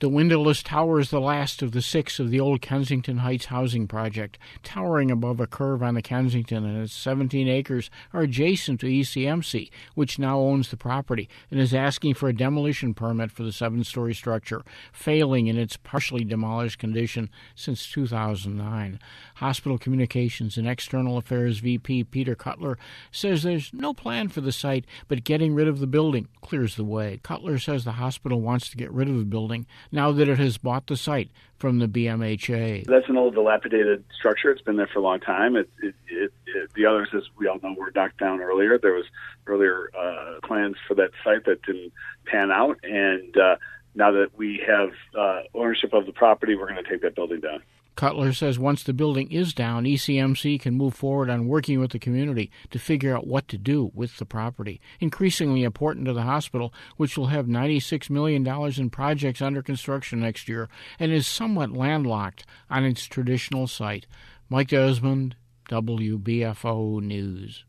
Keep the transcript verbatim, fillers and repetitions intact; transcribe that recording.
The windowless tower is the last of the six of the old Kensington Heights housing project. Towering above a curve on the Kensington and its seventeen acres are adjacent to E C M C, which now owns the property and is asking for a demolition permit for the seven-story structure, failing in its partially demolished condition since two thousand nine. Hospital Communications and External Affairs V P Peter Cutler says there's no plan for the site, but getting rid of the building clears the way. Cutler says the hospital wants to get rid of the building now that it has bought the site from the B M H A. That's an old dilapidated structure. It's been there for a long time. It, it, it, it, the others, as we all know, were knocked down earlier. There was earlier uh, plans for that site that didn't pan out, and uh, now that we have uh, ownership of the property, we're going to take that building down. Cutler says once the building is down, E C M C can move forward on working with the community to figure out what to do with the property. Increasingly important to the hospital, which will have ninety-six million dollars in projects under construction next year and is somewhat landlocked on its traditional site. Mike Desmond, W B F O News.